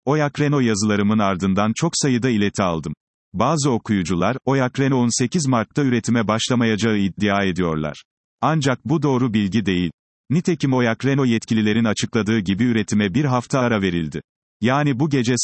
Oyak Renault yazılarımın ardından çok sayıda ileti aldım. Bazı okuyucular, Oyak Renault'un 8 Mart'ta üretime başlamayacağı iddia ediyorlar. Ancak bu doğru bilgi değil. Nitekim Oyak Renault yetkililerin açıkladığı gibi üretime bir hafta ara verildi. Yani bu gece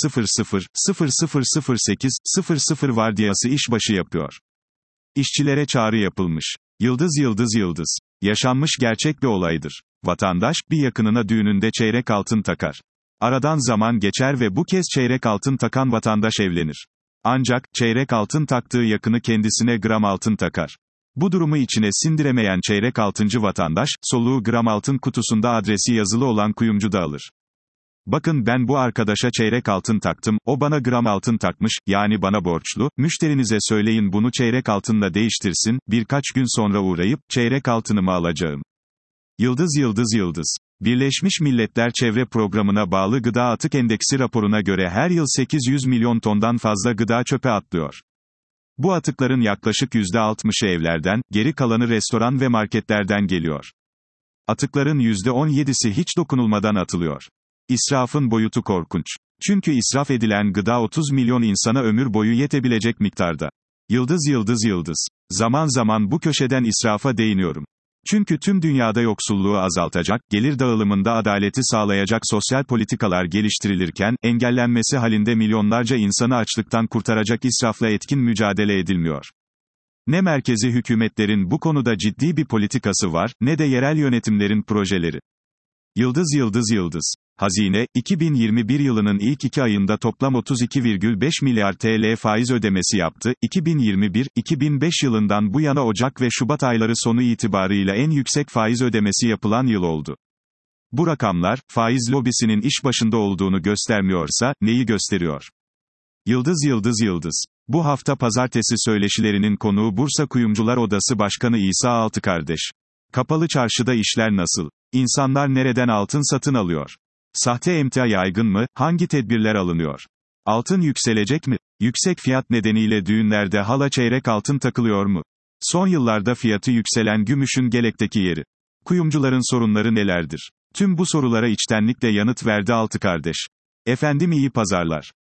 00.0008.00 vardiyası işbaşı yapıyor. İşçilere çağrı yapılmış. Yıldız yıldız yıldız. Yaşanmış gerçek bir olaydır. Vatandaş, bir yakınına düğününde çeyrek altın takar. Aradan zaman geçer ve bu kez çeyrek altın takan vatandaş evlenir. Ancak, çeyrek altın taktığı yakını kendisine gram altın takar. Bu durumu içine sindiremeyen çeyrek altıncı vatandaş, soluğu gram altın kutusunda adresi yazılı olan kuyumcuda alır. Bakın ben bu arkadaşa çeyrek altın taktım, o bana gram altın takmış, yani bana borçlu, müşterinize söyleyin bunu çeyrek altınla değiştirsin, birkaç gün sonra uğrayıp, çeyrek altınımı alacağım. Yıldız yıldız yıldız. Birleşmiş Milletler Çevre Programı'na bağlı Gıda Atık Endeksi raporuna göre her yıl 800 milyon tondan fazla gıda çöpe atlıyor. Bu atıkların yaklaşık %60'ı evlerden, geri kalanı restoran ve marketlerden geliyor. Atıkların %17'si hiç dokunulmadan atılıyor. İsrafın boyutu korkunç. Çünkü israf edilen gıda 30 milyon insana ömür boyu yetebilecek miktarda. Yıldız yıldız yıldız. Zaman zaman bu köşeden israfa değiniyorum. Çünkü tüm dünyada yoksulluğu azaltacak, gelir dağılımında adaleti sağlayacak sosyal politikalar geliştirilirken, engellenmesi halinde milyonlarca insanı açlıktan kurtaracak israfla etkin mücadele edilmiyor. Ne merkezi hükümetlerin bu konuda ciddi bir politikası var, ne de yerel yönetimlerin projeleri. Yıldız yıldız yıldız. Hazine, 2021 yılının ilk 2 ayında toplam 32,5 milyar TL faiz ödemesi yaptı. 2021-2005 yılından bu yana Ocak ve Şubat ayları sonu itibarıyla en yüksek faiz ödemesi yapılan yıl oldu. Bu rakamlar, faiz lobisinin iş başında olduğunu göstermiyorsa, neyi gösteriyor? Yıldız yıldız yıldız. Bu hafta pazartesi söyleşilerinin konuğu Bursa Kuyumcular Odası Başkanı İsa Altıkardeş. Kapalı çarşıda işler nasıl? İnsanlar nereden altın satın alıyor? Sahte emtia yaygın mı? Hangi tedbirler alınıyor? Altın yükselecek mi? Yüksek fiyat nedeniyle düğünlerde hala çeyrek altın takılıyor mu? Son yıllarda fiyatı yükselen gümüşün gelekteki yeri. Kuyumcuların sorunları nelerdir? Tüm bu sorulara içtenlikle yanıt verdi Altıkardeş. Efendim iyi pazarlar.